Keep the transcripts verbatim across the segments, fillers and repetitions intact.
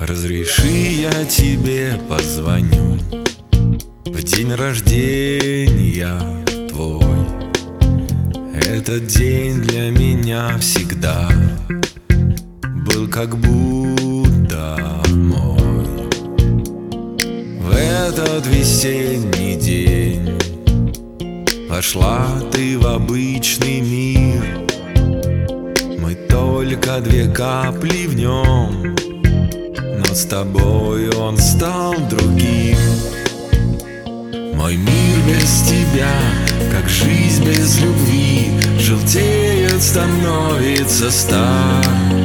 Разреши, я тебе позвоню в день рождения твой. Этот день для меня всегда был как будто мой. В этот весенний день вошла ты в обычный мир. Мы только две капли в нем, но с тобой он стал другим. Мой мир без тебя, как жизнь без любви, желтеет, становится стар.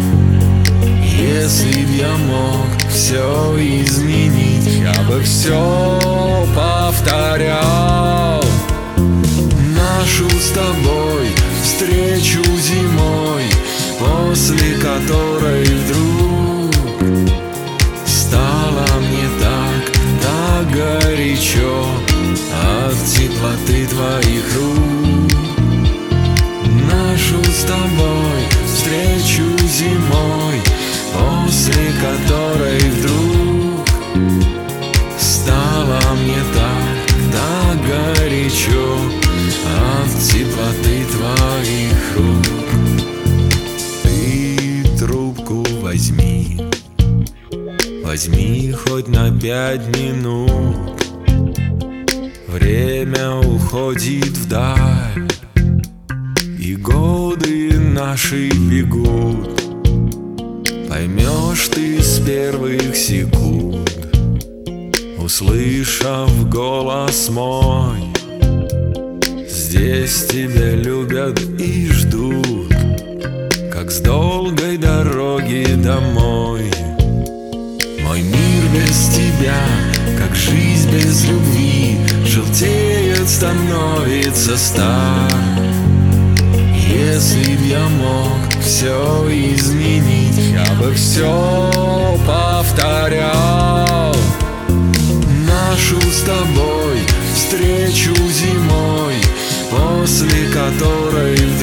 Если б я мог все изменить, я бы все повторял. Нашу с тобой встречу зимой, после которой вдруг стало мне так, так горячо от теплоты твоих рук. Нашу с тобой встречу зимой, после которой вдруг стало мне так, так горячо от теплоты твоих рук. Ты трубку возьми, возьми хоть на пять минут. Время уходит вдаль, и годы наши бегут. Поймешь ты с первых секунд, услышав голос мой. Здесь тебя любят и ждут, как с долгой дороги домой. Мой мир без тебя, как жизнь без любви, желтеет, становится стар. Если б я мог все изменить, я бы все повторял. Нашу с тобой встречу зимой, после которой